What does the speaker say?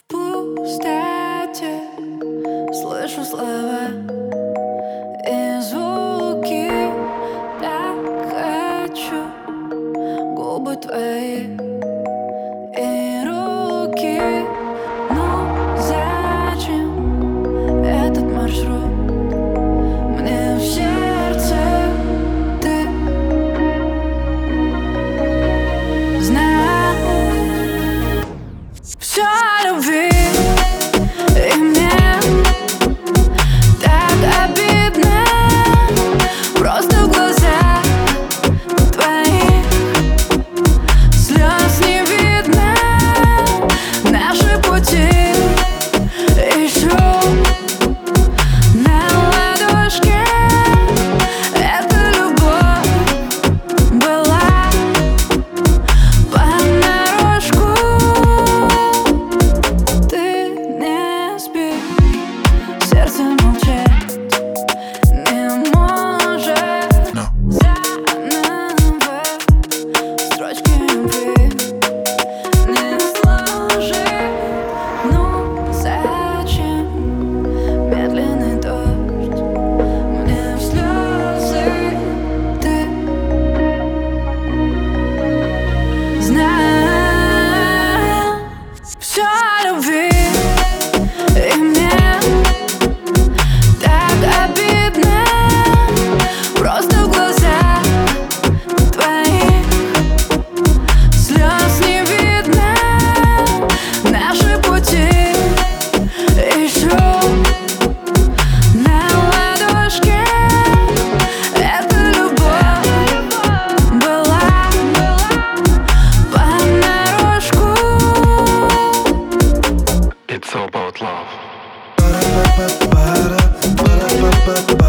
пустоте слышу слова и звуки. Так хочу губы твои и руки. Но зачем этот маршрут? Мне в сердце ты знаешь всё о любви. И мне так обидно, просто в глазах твоих слез не видно. Наши пути ищу на ладошке. Эта любовь была понарошку. Ты не спишь, сердце молчать не может. Заново строчки любви не сложить. Ну зачем медленный дождь мне в слезы? Ты знаешь всё о любви. И мне так обидно, просто в глазах твоих слез не видно. Наши пути ищу на ладошке. Эта любовь была понарошку. It's all about love. Ba-da-ba-ba-ba-da, ba-da-ba-ba-ba.